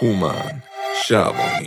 هومن شعبانی.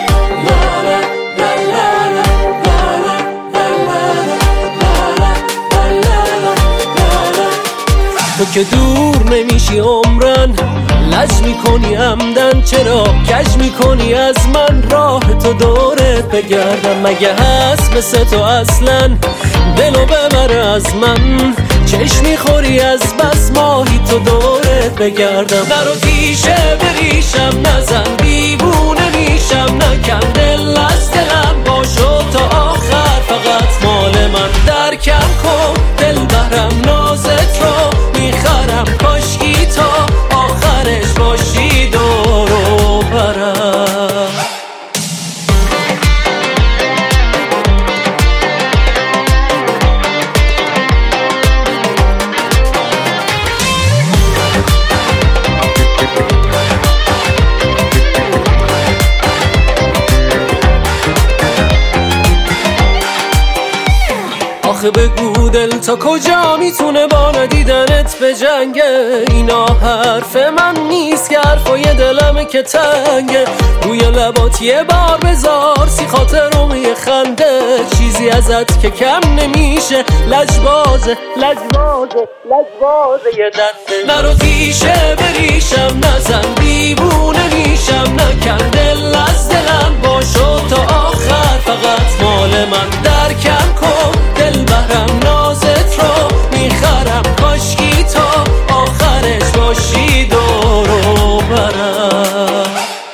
تو که دور نمیشی عمرن، لج میکنی عمدن، چرا کج میکنی از من؟ راه تو دورت بگردم، مگه هست مثل تو اصلا دلو ببره از من؟ چشم میخوری از بس ماهی، تو دورت بگردم. نرو تیشه بریشم نزن، دیوونه میشم، نکن دل از دلم، باشو تا آخر فقط مال من. درکم کن دل برم نازت رو میخرم، کاشکی تا آخرش باشی دور و برم. آخه بگو دل تا کجا میتونه با ندیدنت به جنگه؟ اینا حرف من نیست که حرفای دلمه که تنگه. روی لبات یه بار بذار سی خاطر رو یه خنده، چیزی ازت که کم نمیشه، لجبازه یه دنده. نرو تیشه بریشم نزن، دیوونه میشم، نکن دل از دلم، باشو تا آخر فقط مال من. درکم کن دل برم نازت رو میخرم، کاشکی تا آخرش باشی دور و برم.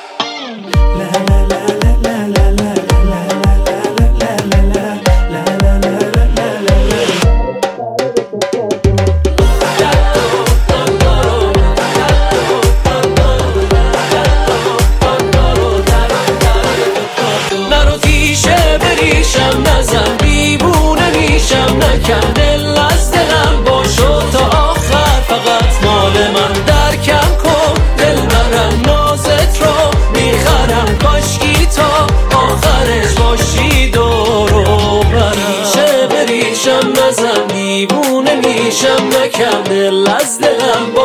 نرو تیشه بریشم نزن، دیوونه میشم، نکن دل از دلم، باشو تا آخر فقط مال من. درکم کن دل برم نازت رو میخرم، کاشکی تا آخرش باشی دور و برم. تیشه بریشم نزن، دیوونه میشم، نکن دل از دلم،